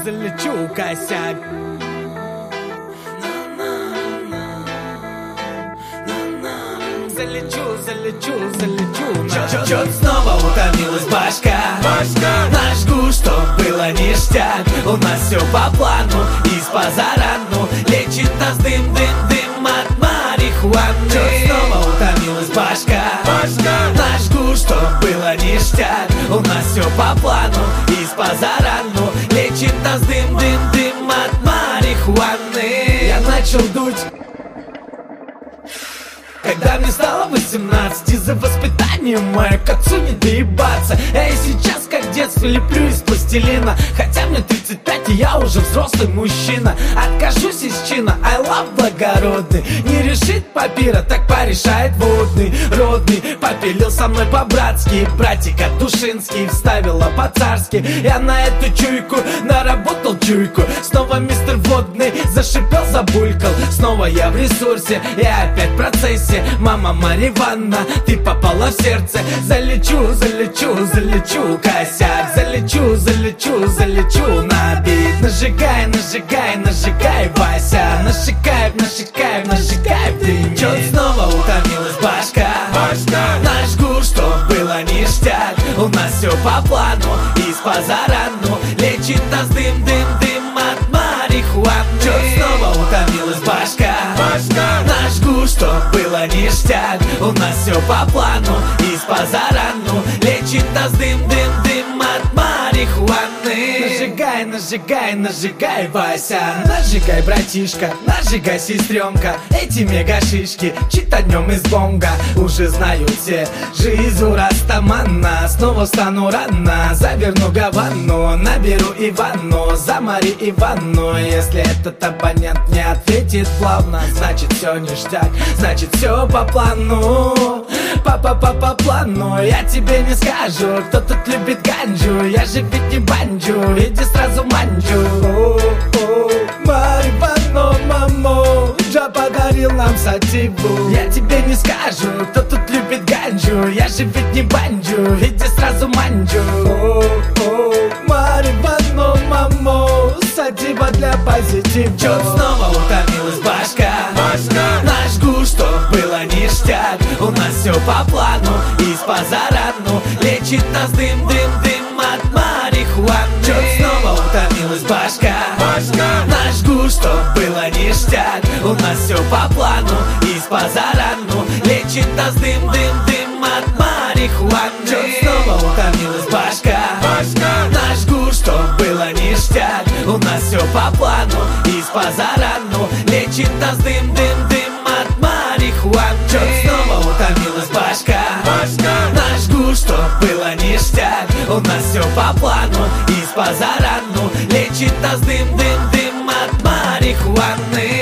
залечу косяк. Залечу. Чё-то снова утомилась башка. Нажгу, чтоб было ништяк. У нас все по плану, из-по зарану. Лечит нас дым от марихуаны. Чё-то снова утомилась башка. Нажгу, чтоб было ништяк. У нас все по плану, из-по зарану. Лечит нас дым от марихуаны. Я начал дуть, когда мне стало 18, из-за воспитания мое к отцу не доебаться. Я и сейчас, как в детстве, леплю из пластилина. Хотя мне 35, и я уже взрослый мужчина. Откажусь из чина, I love благородный. Не решит папира, так порешает водный. Родный попилил со мной по-братски. Братик от Душинский вставила по-царски. Я на эту чуйку наработал чуйку. Снова мистер Водный зашипел, забулькал. Снова я в ресурсе, я опять в процессе. Мама Марья Ивановна, ты попала в сердце. Залечу косяк. Залечу на бит. Нажигай, Вася. Нажигай в дым. Чё-то снова утомилась башка. Нажгу, чтоб было ништяк. У нас все по плану, из-по зарану. Лечит нас дым от марихуаны. Чё-то снова утомилась башка. Нажгу, чтоб было ништяк. У нас все по плану, из-по зарану. Лечит нас дым от марихуаны. Нажигай, Вася. Нажигай, братишка, нажигай, сестренка. Эти мегашишки читанем из бонга. Уже знают все, жизнь у Растамана. Снова встану рано, заверну Гавану. Наберу Ивану, за Марью Ивановну. Если этот абонент не ответит плавно, значит все ништяк, значит все по плану. По плану. Я тебе не скажу, кто тут любит ганджу. Я же ведь не банджу, иди сразу манджу. Марья Ивановна, мамо, Джа подарил нам сативу. Я тебе не скажу, кто тут любит ганджу. Я же ведь не банджу, иди сразу манджу. Марья Ивановна, мамо, сатива для позитива. Чё-то снова утомилась башка. Нажгу, чтоб было ништяк. У нас все по плану, из-по зарану. Лечит нас дым от марихуаны. Чё-то снова утомилась башка. Нажгу, чтоб было ништяк. У нас все по плану, из-по зарану. Лечит нас дым от марихуаны. Чё-то снова утомилась башка. Нажгу, чтоб было ништяк. У нас все по плану, из-по зарану. Лечит нас дым от марихуаны. Чё-то снова утомилась башка. Нажгу, чтоб было ништяк. У нас все по плану, из-по зарану. Лечит нас дым от марихуаны.